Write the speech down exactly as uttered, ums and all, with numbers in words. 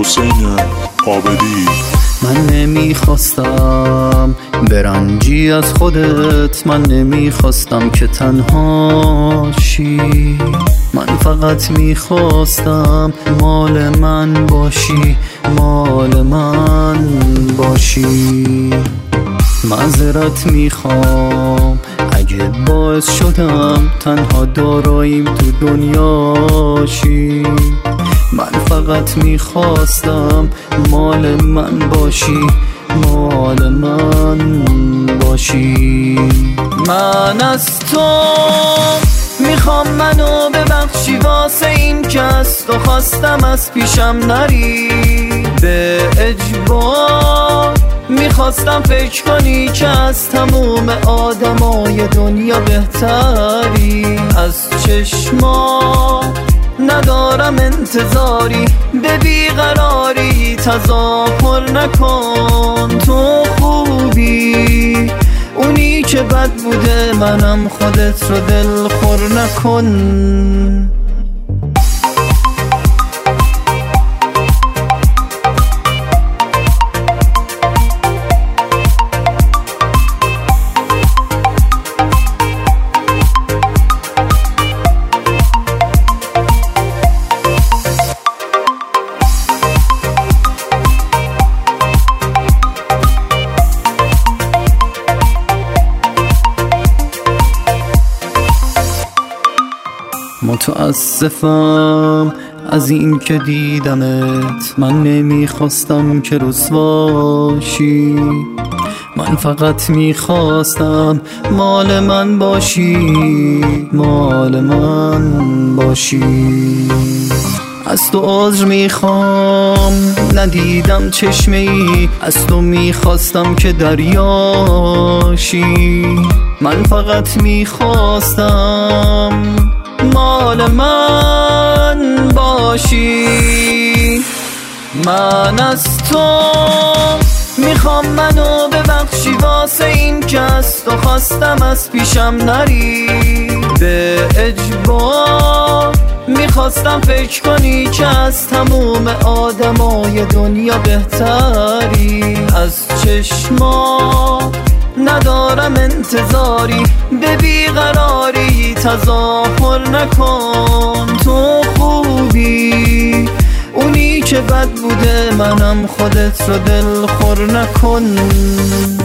حسین عابدی. من نمیخواستم برنجی از خودت، من نمیخواستم که تنهاشی، من فقط میخواستم مال من باشی، مال من باشی. معذرت میخوام اگه باعث شدم تنها داراییم تو دنیاشی، من فقط میخواستم مال من باشی، مال من باشی. من از تو میخوام منو ببخشی واسه این که از تو خواستم از پیشم نری، به اجبار میخواستم فکر کنی که از تموم آدمای دنیا بهتری. از چشما ندارم انتظاری، به بیقراری تظاهر نکن. تو خوبی اونی که بد بوده، منم خودت رو دل خور نکن. متاسفم از این که دیدمت، من نمیخواستم که رسواشی، من فقط میخواستم مال من باشی، مال من باشی. از تو عذر میخوام ندیدم چشمه ای، از تو میخواستم که دریاشی، من فقط میخواستم مال من باشی. من از تو میخوام منو ببخشی واسه این که از تو خواستم از پیشم نری، به اجبار میخواستم فکر کنی که از تموم آدمای دنیا بهتری. از چشما ندارم انتظاری، به بیقراری تظاهر نکن. تو خوبی اونی که بد بوده، منم خودت رو دل خور نکن.